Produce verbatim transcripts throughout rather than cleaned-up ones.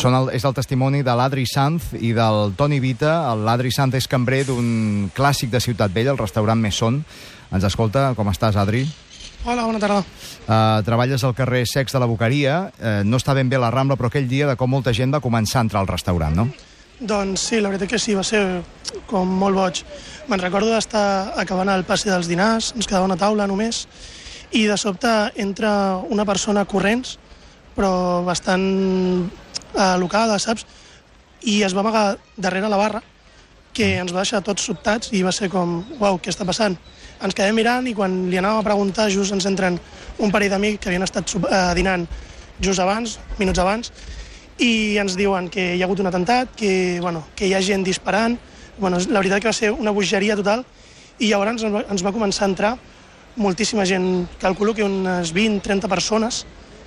Són el, és el testimoni de l'Adri Sanz i del Toni Vita. L'Adri Sanz és cambrer d'un clàssic de Ciutat Vella, el restaurant Mesón. Ens escolta. Com estàs, Adri? Hola, bona tarda. Uh, treballes al carrer Secs de la Boqueria. Uh, no està ben bé la Rambla, però aquell dia de com molta gent va començar a entrar al restaurant, no? Doncs sí, la veritat que sí, va ser com molt boig. Me'n recordo d'estar acabant el passi dels dinars, ens quedava una taula només, i de sobte entra una persona corrents, però bastant alocada, saps? I es va amagar darrere la barra, que ens va deixar tots sobtats i va ser com, uau, què està passant? Ens quedem mirant i quan li anàvem a preguntar just ens entren un parell d'amics que havien estat uh, dinant just abans, minuts abans, i ens diuen que hi ha hagut un atemptat, que, bueno, que hi ha gent disparant. Bueno, la veritat que va ser una bogeria total, i llavors ens va, ens va començar a entrar moltíssima gent, calculo que unes vint a trenta persones,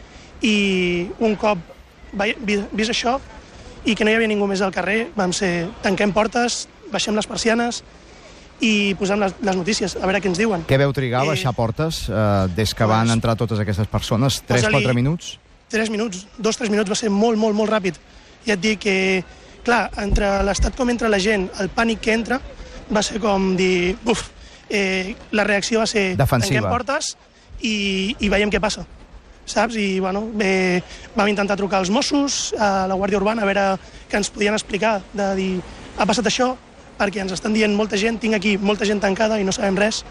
i un cop va, vist això i que no hi havia ningú més al carrer, vam ser, tanquem portes, baixem les persianes i posem les, les notícies, a veure què ens diuen. Què veu trigar a baixar eh, portes eh, des que van doncs, entrar totes aquestes persones? tres a quatre minuts? tres minuts, dos tres minuts, va ser molt, molt, molt ràpid. Ja et dic que, clar, entre l'estat com entra la gent, el pànic que entra, va ser com dir, buf, eh, la reacció va ser defensiva. Tanquem portes i, i veiem què passa, saps? I, bueno, bé, vam intentar trucar als Mossos, a la Guàrdia Urbana, a veure què ens podien explicar, de dir, ha passat això, perquè ens estan dient molta gent, tinc aquí molta gent tancada i no sabem res.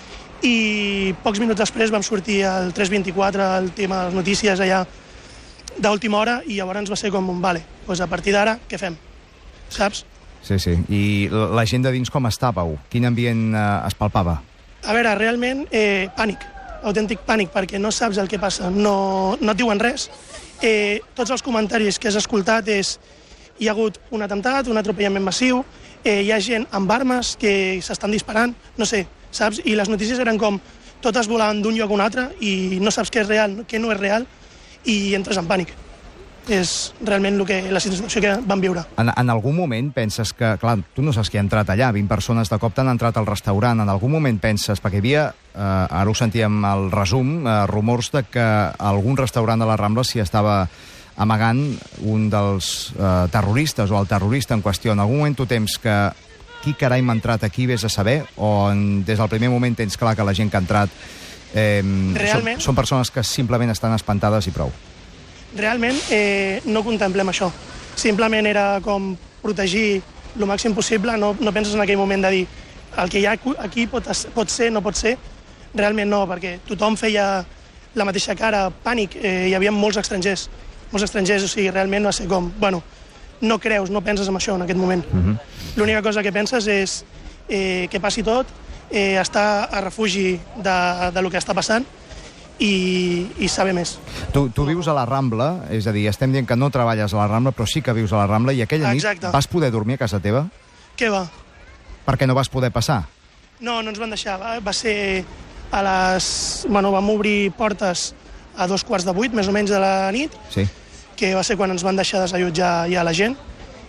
I pocs minuts després vam sortir al tres vint-i-quatre, el tema de les notícies allà d'última hora, i llavors va ser com un vale, doncs a partir d'ara, què fem? Saps? Sí, sí. I la gent de dins com estàveu? Quin ambient eh, es palpava? A veure, realment, eh, pànic, autèntic pànic, perquè no saps el que passa, no, no et diuen res. Eh, tots els comentaris que has escoltat és hi ha hagut un atemptat, un atropellament massiu, eh, hi ha gent amb armes que s'estan disparant, no sé, saps? I les notícies eren com totes volaven d'un lloc a un altre i no saps què és real, què no és real, i entres en pànic. És realment el que, la situació que vam viure. En, en algun moment penses que, clar, tu no saps qui ha entrat allà, vint persones de cop t'han entrat al restaurant, en algun moment penses, perquè hi havia, eh, ara ho sentíem al resum, eh, rumors de que algun restaurant de la Rambla s'hi estava amagant un dels eh, terroristes o el terrorista en qüestió. En algun moment tu temps que qui carai m'ha entrat aquí, vés a saber, o en, des del primer moment tens clar que la gent que ha entrat eh, són, són persones que simplement estan espantades i prou? Realment eh, no contemplem això. Simplement era com protegir el màxim possible, no, no penses en aquell moment de dir el que hi ha aquí pot, pot ser, no pot ser. Realment no, perquè tothom feia la mateixa cara, pànic, eh, hi havia molts estrangers, molts estrangers, o sigui, realment va ser com, bueno, no creus, no penses en això en aquest moment. Uh-huh. L'única cosa que penses és eh, que passi tot, eh, estar a refugi de, de lo que està passant, i, i saber més. Tu, tu vius a la Rambla, és a dir, estem dient que no treballes a la Rambla, però sí que vius a la Rambla, i aquella Exacte. nit vas poder dormir a casa teva? Què va? Perquè no vas poder passar? No, no ens van deixar. Va, va ser a les... Bueno, vam obrir portes a dos quarts de vuit, més o menys de la nit, sí. Que va ser quan ens van deixar desallotjar ja la gent,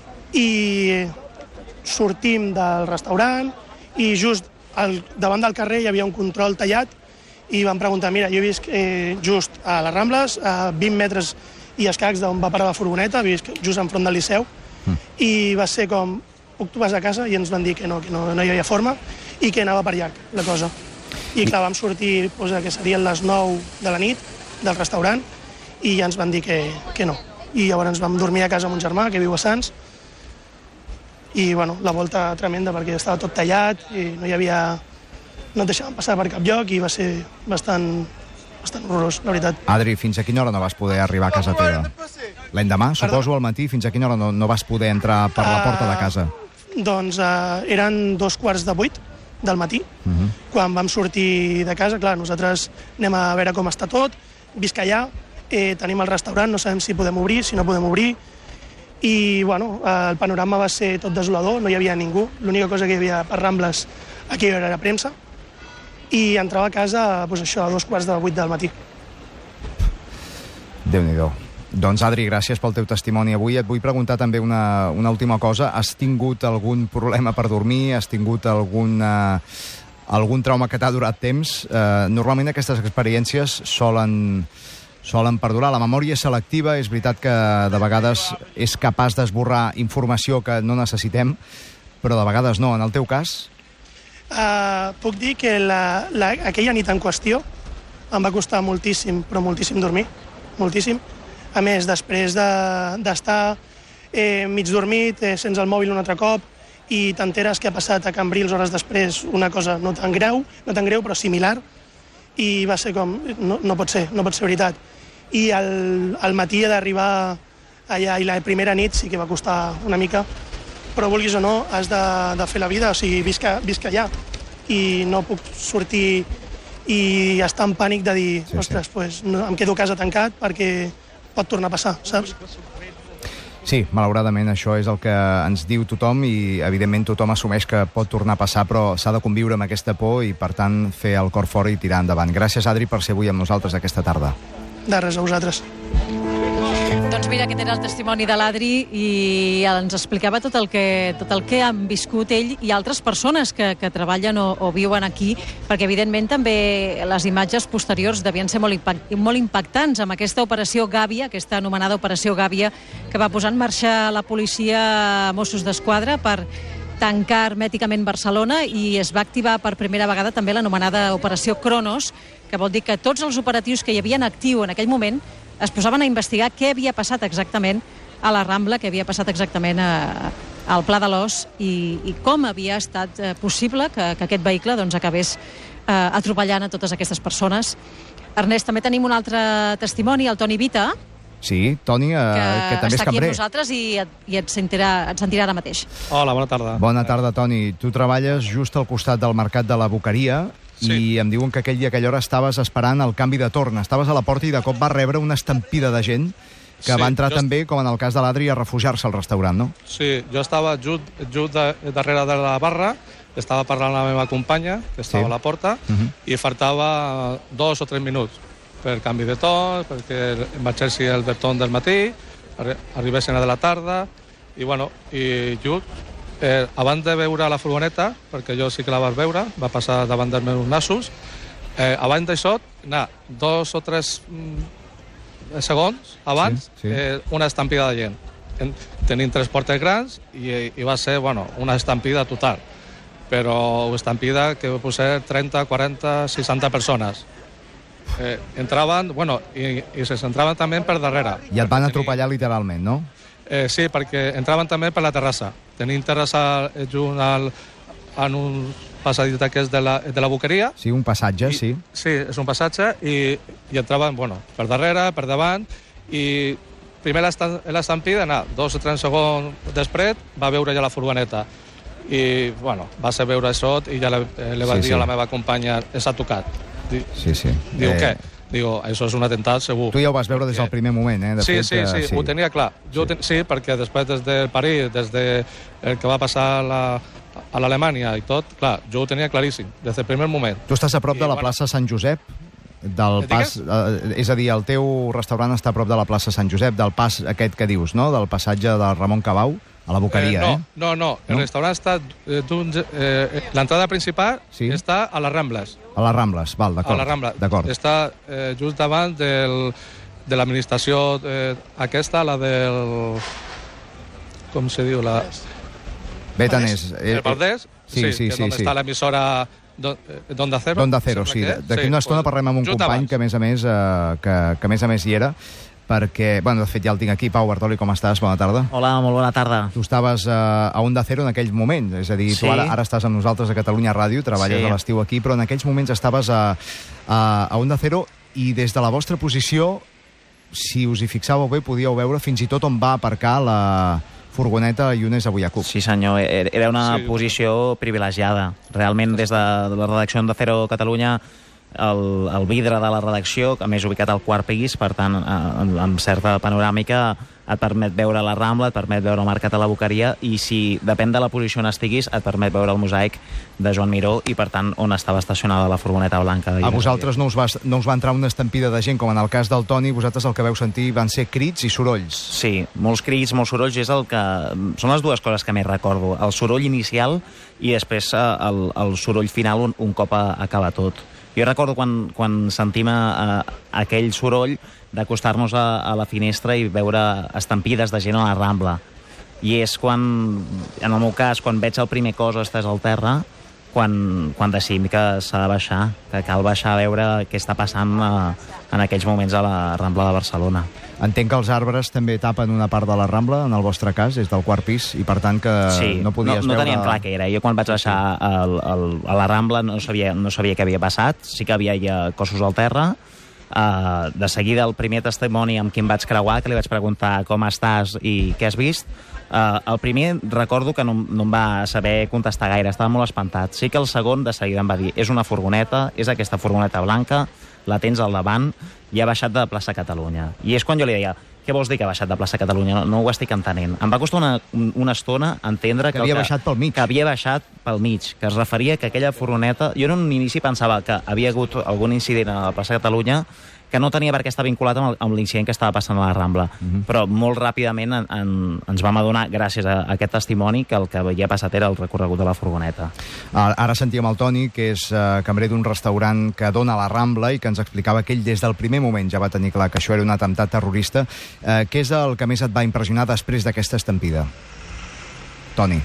i sortim del restaurant, i just al, davant del carrer hi havia un control tallat, i vam preguntar, mira, jo he vist eh, just a les Rambles, a vint metres i escacs d'on va parar la furgoneta, he vist just enfront del Liceu, mm. i va ser com, puc tu vas a casa? I ens van dir que no, que no, no hi havia forma, i que anava per llarg, la cosa. I clar, vam sortir, doncs, que serien les nou de la nit del restaurant, i ja ens van dir que, que no. I llavors ens vam dormir a casa amb un germà que viu a Sants, i bueno, la volta tremenda perquè estava tot tallat, i no hi havia... no et deixaven passar per cap lloc i va ser bastant, bastant horrorós, la veritat. Adri, fins a quina hora no vas poder arribar a casa teva? L'endemà, suposo, al matí, fins a quina hora no, no vas poder entrar per la porta de casa? Uh, doncs uh, eren dos quarts de vuit del matí, uh -huh. quan vam sortir de casa. Clar, nosaltres anem a veure com està tot, visc allà, eh, tenim el restaurant, no sabem si podem obrir, si no podem obrir, i bueno, uh, el panorama va ser tot desolador, no hi havia ningú, l'única cosa que hi havia per Rambles aquí era la premsa, i entrava a casa, doncs això, a dos quarts de vuit del matí. Déu-n'hi-do. Doncs, Adri, gràcies pel teu testimoni avui. Et vull preguntar també una, una última cosa. Has tingut algun problema per dormir? Has tingut alguna, algun trauma que t'ha durat temps? Eh, normalment aquestes experiències solen solen perdurar. La memòria és selectiva, és veritat que de vegades és capaç d'esborrar informació que no necessitem, però de vegades no. En el teu cas? Uh, puc dir que la, la, aquella nit en qüestió em va costar moltíssim, però moltíssim dormir, moltíssim. A més, després d'estar de, eh, mig dormit, eh, sense el mòbil un altre cop, i t'enteres que ha passat a Cambrils hores després una cosa no tan greu, no tan greu però similar, i va ser com, no, no pot ser, no pot ser veritat. I al, al matí d'arribar allà, i la primera nit sí que va costar una mica, però vulguis o no, has de, de fer la vida, o sigui, visc, visc allà, i no puc sortir i estar en pànic de dir, sí, ostres, sí. Pues, no, em quedo a casa tancat perquè pot tornar a passar, saps? Sí, malauradament això és el que ens diu tothom i evidentment tothom assumeix que pot tornar a passar, però s'ha de conviure amb aquesta por i per tant fer el cor fora i tirar endavant. Gràcies, Adri, per ser avui amb nosaltres aquesta tarda. De res, a vosaltres. Doncs mira, aquest era el testimoni de l'Adri i ens explicava tot el que, tot el que han viscut ell i altres persones que, que treballen o, o viuen aquí, perquè evidentment també les imatges posteriors devien ser molt, impact, molt impactants amb aquesta operació Gàbia, aquesta anomenada operació Gàbia, que va posar en marxa la policia Mossos d'Esquadra per tancar hermèticament Barcelona, i es va activar per primera vegada també l'anomenada operació Cronos, que vol dir que tots els operatius que hi havia en actiu en aquell moment es posaven a investigar què havia passat exactament a la Rambla, què havia passat exactament a, al Pla de l'Os i, i com havia estat eh, possible que, que aquest vehicle doncs, acabés eh, atropellant a totes aquestes persones. Ernest, també tenim un altre testimoni, el Toni Vita, sí, Toni, eh, que, que també és cambrer. Està aquí amb nosaltres i et, i et, sentirà, et sentirà ara mateix. Hola, bona tarda. Bona tarda, Toni. Tu treballes just al costat del Mercat de la Boqueria, sí. I em diuen que aquell dia, aquella hora, estaves esperant el canvi de torn. Estaves a la porta i de cop va rebre una estampida de gent que sí, va entrar jo... també, com en el cas de l'Adri, a refugiar-se al restaurant, no? Sí, jo estava just, just de, darrere de la barra, estava parlant amb la meva companya, que estava sí. a la porta, uh -huh. i faltava dos o tres minuts per canvi de torn, perquè marxessi el torn del matí, arri arribessin a de la tarda, i bueno, i just Eh, abans de veure la furgoneta, perquè jo sí que la vas veure, va passar davant dels meus nassos, eh, abans d'això, anar dos o tres mm, segons abans, sí, sí. Eh, una estampida de gent. En, tenint tres portes grans i, i va ser, bueno, una estampida total. Però una estampida que va ser trenta, quaranta, seixanta persones. Eh, entraven, bueno, i, i se centraven també per darrere. I et van atropellar literalment, no? Eh, sí, perquè entraven també per la terrassa. Tenim terrassa junt al, en un passadís d'aquests de, la, de la Boqueria. Sí, un passatge, I, sí. Sí, és un passatge, i, i entraven, bueno, per darrere, per davant, i primer l'estampida, anar dos o tres segons després, va veure ja la furgoneta. I, bueno, va ser veure això i ja le, le va sí, dir sí. a la meva companya, s'ha tocat. Di, sí, sí. Diu, eh... què? Digo, això és un atemptat segur. Tu ja ho vas veure des del primer moment, eh? De sí, fet, sí, sí, sí, ho tenia clar. Jo sí. Ten... sí, perquè després des de París, des de el que va passar a la... a l'Alemanya i tot, clar, jo ho tenia claríssim, des del primer moment. Tu estàs a prop I, de la bueno... plaça Sant Josep? Del pas, eh, és a dir, el teu restaurant està a prop de la plaça Sant Josep, del pas aquest que dius, no? Del passatge de Ramon Cabau? A la Boqueria, eh? No, eh? no, no. El no? restaurant està... Eh, eh, L'entrada principal sí? està a les Rambles. A les Rambles, val, d'acord. A les Rambles. Està eh, just davant del, de l'administració eh, aquesta, la del... Com se diu? La... Betanés. El Valdés? Sí, sí, sí. sí, sí. Està l'emissora d'Onda Cero. D'Onda Cero, sí. D'aquí sí, una estona pues, parlem amb un company abans. que, a més a més, eh, que, que a més a més hi era, perquè, bueno, de fet ja el tinc aquí. Pau Bartoli, com estàs? Bona tarda. Hola, molt bona tarda. Tu estaves uh, a Onda Cero en aquell moment, és a dir, sí. tu ara, ara estàs amb nosaltres a Catalunya Ràdio, treballes sí. a l'estiu aquí, però en aquells moments estaves a, a, a Onda Cero i des de la vostra posició, si us hi fixàveu bé, podíeu veure fins i tot on va aparcar la furgoneta Younes Abuyakub. Sí, senyor, era una sí. posició privilegiada. Realment, des de la redacció d'Onda Cero Catalunya, El, el vidre de la redacció, a més ubicat al quart pis, per tant, amb, amb certa panoràmica, et permet veure la Rambla, et permet veure el Mercat de la Boqueria, i si depèn de la posició on estiguis, et permet veure el mosaic de Joan Miró i, per tant, on estava estacionada la furgoneta blanca. A vosaltres no us, va, no us va entrar una estampida de gent, com en el cas del Toni, vosaltres el que veu sentir van ser crits i sorolls. Sí, molts crits, molts sorolls, és el que... són les dues coses que més recordo. El soroll inicial i després el, el soroll final un, un cop acaba tot. Jo recordo quan, quan sentim a, a, aquell soroll d'acostar-nos a, a la finestra i veure estampides de gent a la Rambla. I és quan, en el meu cas, quan veig el primer cos estès al terra, quan, quan decidim que s'ha de baixar, que cal baixar a veure què està passant a, en aquells moments a la Rambla de Barcelona. Entenc que els arbres també tapen una part de la Rambla, en el vostre cas, és del quart pis, i per tant que sí, no podies no, no veure... teníem clar què era. Jo quan vaig baixar al, al, a la Rambla no sabia, no sabia què havia passat, sí que havia ja cossos al terra. Uh, de seguida el primer testimoni amb qui em vaig creuar, que li vaig preguntar com estàs i què has vist, uh, el primer recordo que no, no em va saber contestar gaire, estava molt espantat. Sí que el segon de seguida em va dir, és una furgoneta, és aquesta furgoneta blanca, la tens al davant i ha baixat de plaça Catalunya. I és quan jo li deia, què vols dir que ha baixat de plaça Catalunya? No, no ho estic entenent. Em va costar una, una estona entendre que, que, havia que, baixat pel mig. que havia baixat pel mig, que es referia que aquella furgoneta... Jo en un inici pensava que havia hagut algun incident a la plaça Catalunya que no tenia per què estar vinculat amb, amb l'incident que estava passant a la Rambla. Mm-hmm. Però molt ràpidament en, en, ens vam adonar, gràcies a, a aquest testimoni, que el que havia passat era el recorregut de la furgoneta. Ara sentíem el Toni, que és uh, cambrer d'un restaurant que dona a la Rambla i que ens explicava que ell des del primer moment ja va tenir clar que això era un atemptat terrorista. Uh, què és el que més et va impressionar després d'aquesta estampida? Toni.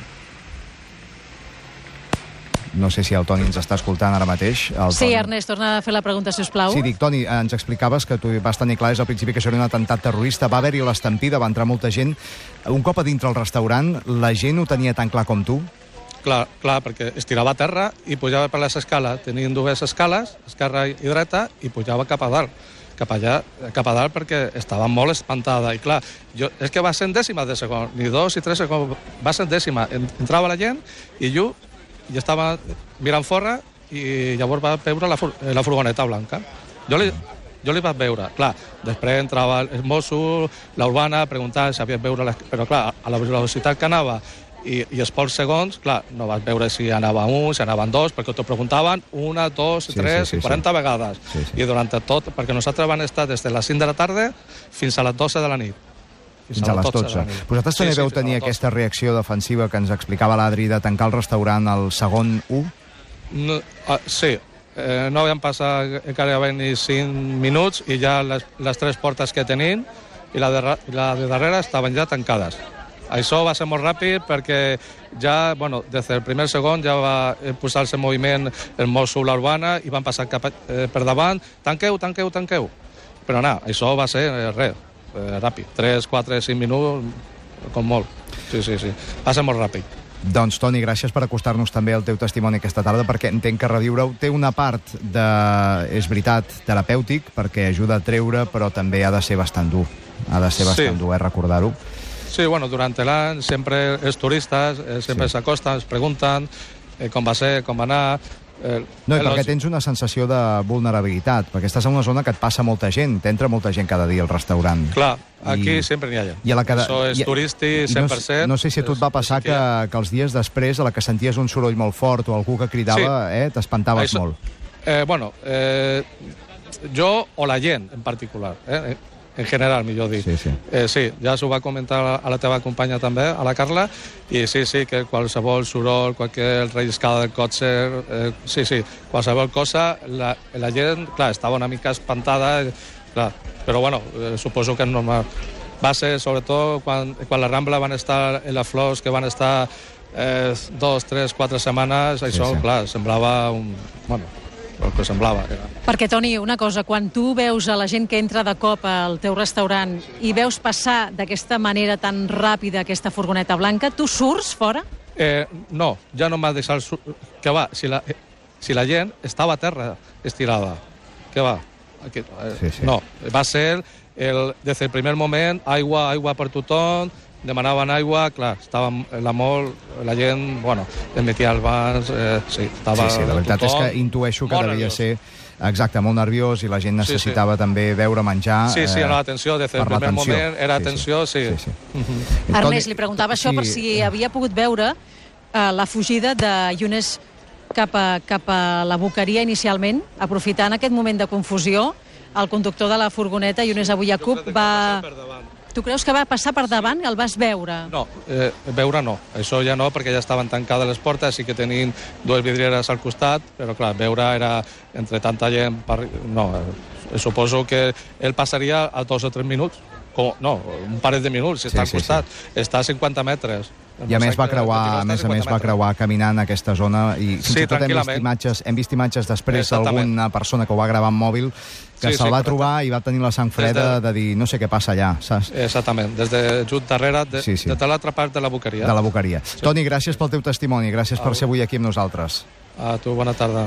No sé si el Toni ens està escoltant ara mateix. El sí, Toni... Ernest, torna a fer la pregunta, si us plau. Sí, dic, Toni, ens explicaves que tu vas tenir clar des del principi que això era un atemptat terrorista, va haver-hi l'estampida, va entrar molta gent. Un cop a dintre el restaurant, la gent ho tenia tan clar com tu? Clar, clar, perquè es tirava a terra i pujava per les escales. Tenien dues escales, esquerra i dreta, i pujava cap a dalt. cap allà, cap a dalt, perquè estava molt espantada. I clar, jo, és que va ser en dècima de segon, ni dos i tres segons, va ser en dècima. Entrava la gent i jo, jo estava mirant fora i llavors va veure la, fur la furgoneta blanca. Jo li, jo li vaig veure. Clar, després entrava el mosso, l'urbana, preguntant si havia veure... Les... Però clar, a la velocitat que anava i, i els pocs segons, clar, no vas veure si anava un, si anaven dos, perquè t'ho preguntaven una, dos, sí, tres, sí, sí, quaranta sí. vegades. Sí, sí. I durant tot, perquè nosaltres vam estar des de les cinc de la tarda fins a les dotze de la nit. Fins a les dotze. Vosaltres també sí, veu sí, tenir aquesta reacció defensiva que ens explicava l'Adri de tancar el restaurant al segon u? No, uh, sí. Eh, no vam passar encara ni cinc minuts i ja les, les tres portes que tenim i la de, la de darrere estaven ja tancades. Això va ser molt ràpid perquè ja, bueno, des del primer segon ja va posar-se en moviment el mosso l'urbana i van passar cap, eh, per davant, tanqueu, tanqueu, tanqueu. Però no, això va ser eh, res. Eh, ràpid, tres, quatre, cinc minuts com molt, sí, sí, sí va ser molt ràpid. Doncs Toni, gràcies per acostar-nos també el teu testimoni aquesta tarda, perquè entenc que reviure-ho té una part de, és veritat, terapèutic, perquè ajuda a treure, però també ha de ser bastant dur, ha de ser bastant sí. dur, eh, recordar-ho. Sí, bueno, durant l'any sempre els turistes eh, sempre sí. s'acosten, es pregunten eh, com va ser, com va anar. Eh, no, i perquè tens una sensació de vulnerabilitat, perquè estàs en una zona que et passa molta gent, t'entra molta gent cada dia al restaurant. Clar, aquí I, sempre n'hi ha gent. I a la cada, Això és i, turístic, cent per cent. No, no sé si a tu et va passar que, que els dies després, a la que senties un soroll molt fort o algú que cridava, sí. eh, t'espantaves Això, molt. Eh, bueno, eh, jo o la gent en particular, eh, en general, millor dir. Sí, sí. Eh, sí, ja s'ho va comentar a la teva companya també, a la Carla, i sí, sí, que qualsevol soroll, qualsevol relliscada del cotxe, eh, sí, sí, qualsevol cosa, la, la gent, clar, estava una mica espantada, clar, però bueno, eh, suposo que és normal. Va ser, sobretot, quan, quan la Rambla van estar en les flors, que van estar eh, dos, tres, quatre setmanes, això, sí, sí. clar, semblava un... Bueno, el que semblava. Era. Perquè, Toni, una cosa, quan tu veus a la gent que entra de cop al teu restaurant i veus passar d'aquesta manera tan ràpida aquesta furgoneta blanca, tu surts fora? Eh, no, ja no m'ha deixat... Que va, si la, si la gent estava a terra estirada, que va? Aquí, eh, sí, sí. No, va ser, el, des del primer moment, aigua, aigua per tothom, demanaven aigua, clar, estava la molt, la gent, bueno, emetia els bans, eh, sí, estava sí, sí, la veritat tothom, és que intueixo que devia nerviós. ser exacte, molt nerviós i la gent necessitava sí, sí. també veure menjar. Sí, sí, era l'atenció, des del primer moment era sí, atenció, sí. sí. sí, sí. Uh-huh. Ernest, li preguntava això sí. per si havia pogut veure uh, la fugida de Younes cap a, cap a la boqueria inicialment, aprofitant aquest moment de confusió. El conductor de la furgoneta, Younes Abou Yaqub, va... Tu creus que va passar per davant i el vas veure? No, eh, veure no. Això ja no, perquè ja estaven tancades les portes, sí que tenien dues vidrieres al costat, però clar, veure era entre tanta gent... Per... No, eh, suposo que ell passaria a dos o tres minuts. Com, no, un parell de minuts, si sí, està al costat. Sí, sí. Està a cinquanta metres. I a més va creuar, a més a més va creuar caminant aquesta zona i fins sí, i tot hem vist imatges, hem vist imatges després d'alguna persona que ho va gravar amb mòbil que sí, se'l sí, va trobar i va tenir la sang freda de... de dir no sé què passa allà, saps? Exactament, des de just darrere, de, sí, sí. de l'altra part de la boqueria. De la boqueria. Sí. Toni, gràcies pel teu testimoni, gràcies per ser avui aquí amb nosaltres. A tu, bona tarda.